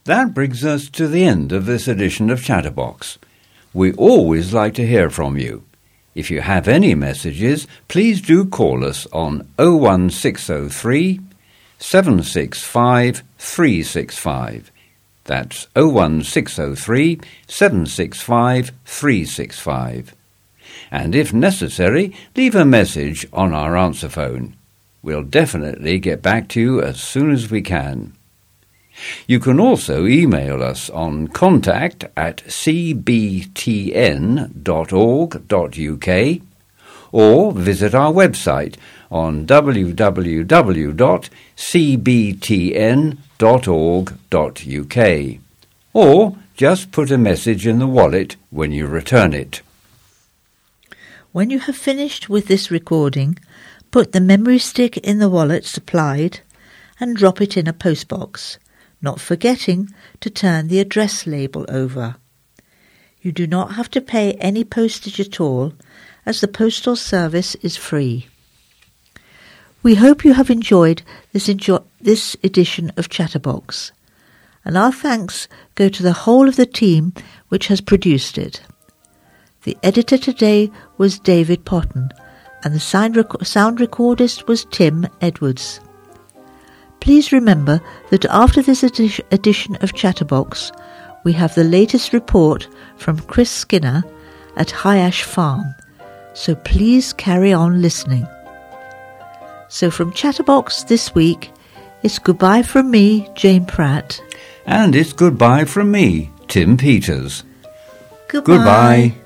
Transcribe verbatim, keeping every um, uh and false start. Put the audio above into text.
That brings us to the end of this edition of Chatterbox. We always like to hear from you. If you have any messages, please do call us on oh one six oh three, seven six five, three six five. That's oh one six oh three, seven six five, three six five. And if necessary, leave a message on our answer phone. We'll definitely get back to you as soon as we can. You can also email us on contact at c b t n dot org dot u k or visit our website on w w w dot c b t n dot org dot u k, or just put a message in the wallet when you return it. When you have finished with this recording, put the memory stick in the wallet supplied and drop it in a postbox, not forgetting to turn the address label over. You do not have to pay any postage at all, as the postal service is free. We hope you have enjoyed this, enjoy- this edition of Chatterbox, and our thanks go to the whole of the team which has produced it. The editor today was David Potton, and the sound, rec- sound recordist was Tim Edwards. Please remember that after this edi- edition of Chatterbox, we have the latest report from Chris Skinner at High Ash Farm, so please carry on listening. So from Chatterbox this week, it's goodbye from me, Jane Pratt. And it's goodbye from me, Tim Peters. Goodbye. Goodbye.